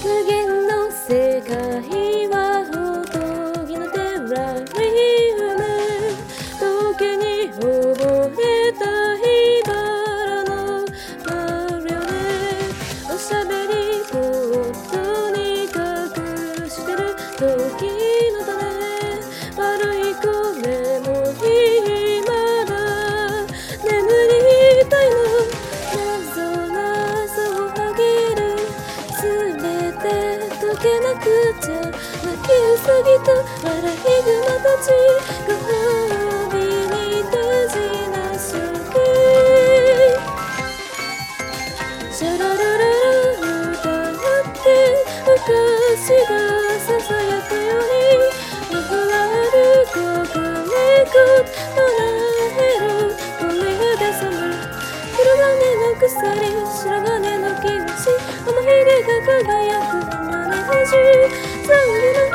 無限の世界はほとぎのテラリウム時に溺れた火花のマリオネおしゃべりポットに隠してる時の種悪い子でも今だ眠りたいの謎謎をはぎるすべて解けなくちゃ泣きウサギと笑いグマたちご褒美に手品してシャララララ歌って昔がささやくようにふわるここねこほらヘロこれがサム黒金の鎖白金の木虫思い出が輝く胸星サウリの